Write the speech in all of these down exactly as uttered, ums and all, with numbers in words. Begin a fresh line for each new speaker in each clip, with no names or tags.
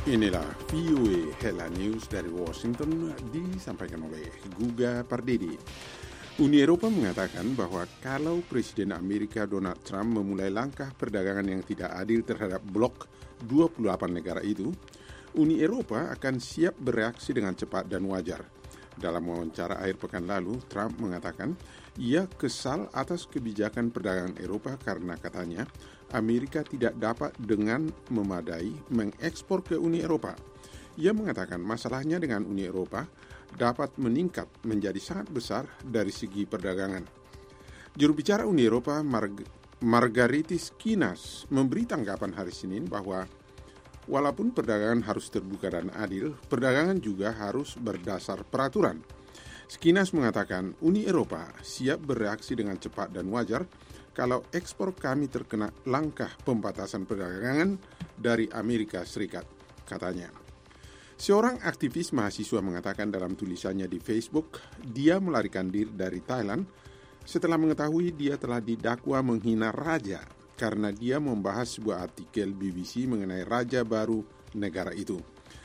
Inilah V O A Headline News dari Washington disampaikan oleh Guga Pardede. Uni Eropa mengatakan bahwa kalau Presiden Amerika Donald Trump memulai langkah perdagangan yang tidak adil terhadap blok dua puluh delapan negara itu, Uni Eropa akan siap bereaksi dengan cepat dan wajar. Dalam wawancara akhir pekan lalu, Trump mengatakan ia kesal atas kebijakan perdagangan Eropa karena katanya Amerika tidak dapat dengan memadai mengekspor ke Uni Eropa. Ia mengatakan masalahnya dengan Uni Eropa dapat meningkat menjadi sangat besar dari segi perdagangan. Juru bicara Uni Eropa Marg- Margaritis Kinas memberi tanggapan hari Senin bahwa walaupun perdagangan harus terbuka dan adil, perdagangan juga harus berdasar peraturan. Skinas mengatakan Uni Eropa siap bereaksi dengan cepat dan wajar kalau ekspor kami terkena langkah pembatasan perdagangan dari Amerika Serikat, katanya. Seorang aktivis mahasiswa mengatakan dalam tulisannya di Facebook, dia melarikan diri dari Thailand setelah mengetahui dia telah didakwa menghina raja karena dia membahas sebuah artikel B B C mengenai raja baru negara itu.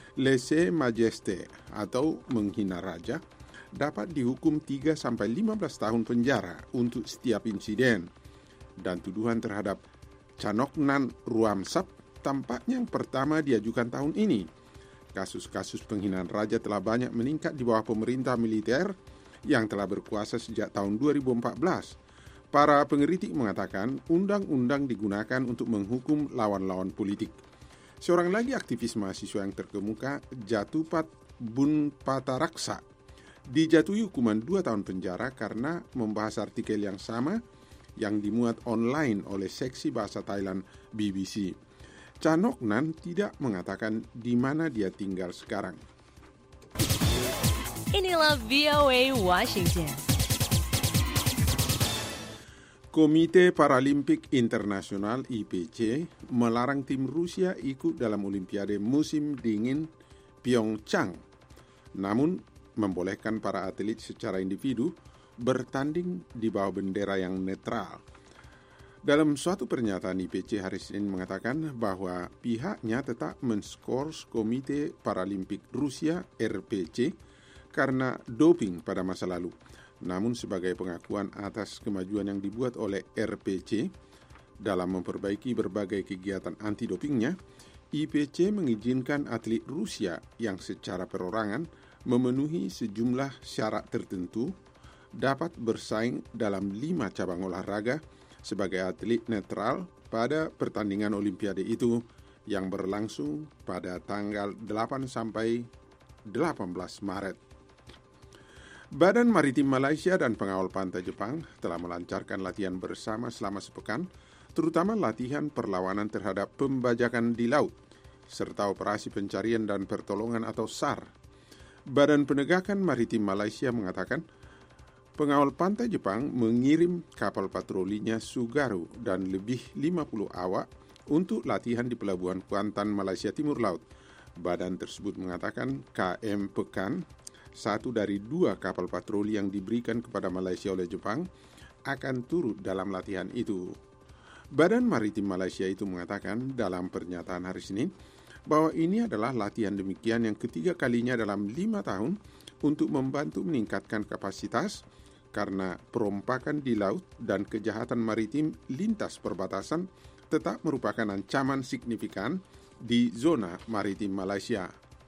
Lese Majeste atau menghina raja dapat dihukum tiga sampai lima belas tahun penjara untuk setiap insiden. Dan tuduhan terhadap Canoknan Ruamsap tampaknya yang pertama diajukan tahun ini. Kasus-kasus penghinaan raja telah banyak meningkat di bawah pemerintah militer yang telah berkuasa sejak tahun dua ribu empat belas. Para pengkritik mengatakan undang-undang digunakan untuk menghukum lawan-lawan politik. Seorang lagi aktivis mahasiswa yang terkemuka, Jatupat Bunpataraksa, dijatuhi hukuman dua tahun penjara karena membahas artikel yang sama yang dimuat online oleh seksi bahasa Thailand B B C. Canoknan tidak mengatakan di mana dia tinggal sekarang.
Inilah V O A Washington.
Komite Paralimpik Internasional I P C melarang tim Rusia ikut dalam Olimpiade musim dingin Pyeongchang, namun membolehkan para atlet secara individu bertanding di bawah bendera yang netral. Dalam suatu pernyataan I P C hari Senin mengatakan bahwa pihaknya tetap menskors Komite Paralimpik Rusia R P C karena doping pada masa lalu. Namun sebagai pengakuan atas kemajuan yang dibuat oleh R P C dalam memperbaiki berbagai kegiatan anti-dopingnya, I P C mengizinkan atlet Rusia yang secara perorangan memenuhi sejumlah syarat tertentu dapat bersaing dalam lima cabang olahraga sebagai atlet netral pada pertandingan Olimpiade itu yang berlangsung pada tanggal delapan sampai delapan belas Maret. Badan Maritim Malaysia dan Pengawal Pantai Jepang telah melancarkan latihan bersama selama sepekan, terutama latihan perlawanan terhadap pembajakan di laut, serta operasi pencarian dan pertolongan atau S A R. Badan Penegakan Maritim Malaysia mengatakan, Pengawal Pantai Jepang mengirim kapal patrolinya Tsugaru dan lebih lima puluh awak untuk latihan di Pelabuhan Kuantan, Malaysia Timur Laut. Badan tersebut mengatakan K M Pekan, satu dari dua kapal patroli yang diberikan kepada Malaysia oleh Jepang, akan turut dalam latihan itu. Badan Maritim Malaysia itu mengatakan dalam pernyataan hari Senin bahwa ini adalah latihan demikian yang ketiga kalinya dalam lima tahun untuk membantu meningkatkan kapasitas karena perompakan di laut dan kejahatan maritim lintas perbatasan tetap merupakan ancaman signifikan di zona maritim Malaysia.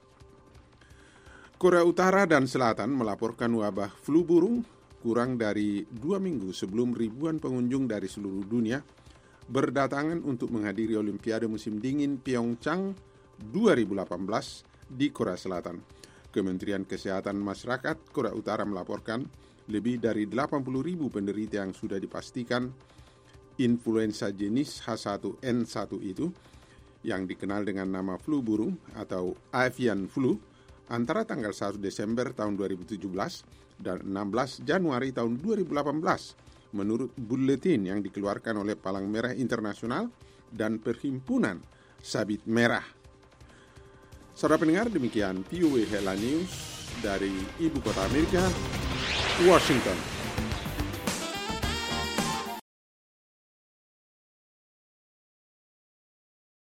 Korea Utara dan Selatan melaporkan wabah flu burung kurang dari dua minggu sebelum ribuan pengunjung dari seluruh dunia berdatangan untuk menghadiri Olimpiade musim dingin Pyeongchang dua ribu delapan belas di Korea Selatan. Kementerian Kesehatan Masyarakat Korea Utara melaporkan lebih dari delapan puluh ribu penderita yang sudah dipastikan influenza jenis H satu N satu itu yang dikenal dengan nama flu burung atau avian flu antara tanggal satu Desember tahun dua ribu tujuh belas dan enam belas Januari tahun dua ribu delapan belas menurut buletin yang dikeluarkan oleh Palang Merah Internasional dan Perhimpunan Sabit Merah. Saudara pendengar, demikian V O A Headline News dari Ibu Kota Amerika, Washington.